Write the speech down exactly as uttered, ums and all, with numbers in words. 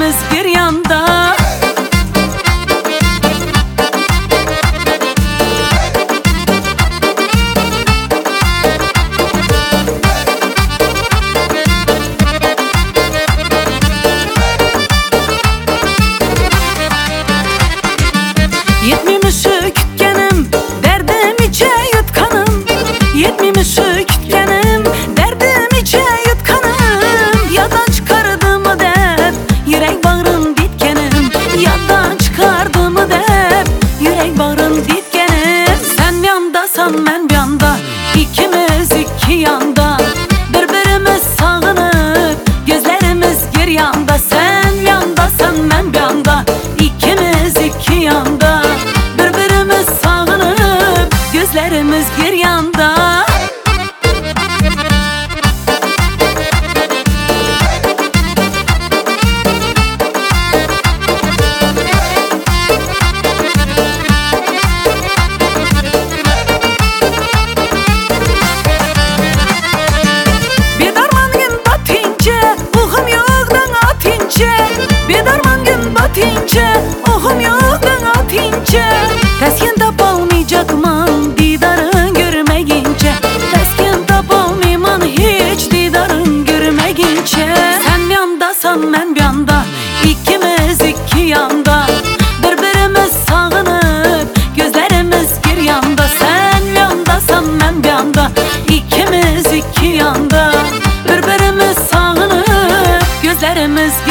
gözlerimiz bir yanda. Yetmemiş kütkenim, derdim içe yutkanım. Yetmemiş kütkenim, derdim içe yutkanım. Yadan çıkardım mı dep, yürek bağrım ditkenim. Yadan çıkardım mı dep, yürek bağrım ditkenim. Sen bir yandasan ben bir yanda, ikimiz iki yanda. Birbirimiz sağınıp, gözlerimiz bir yanda. Sen bir yandasan ben bir yanda, ikimiz iki yanda. Birbirimiz sağınıp, gözlerimiz bir yanda. Bir darman gün batınca, uhum yoktan atınca. Bir darman gün batınca, uhum yoktan atınca. Teskin tapolmayacakman didarın görmegince. Teskin tapolmayman hiç didarın görmegince. Sen bir yandasan ben bir yanda, ikimiz iki yanda. Birbirimiz sağınıp, gözlerimiz bir yanda. Sen bir yandasan ben bir yanda, ikimiz iki yanda. Birbirimiz sağınıp, gözlerimiz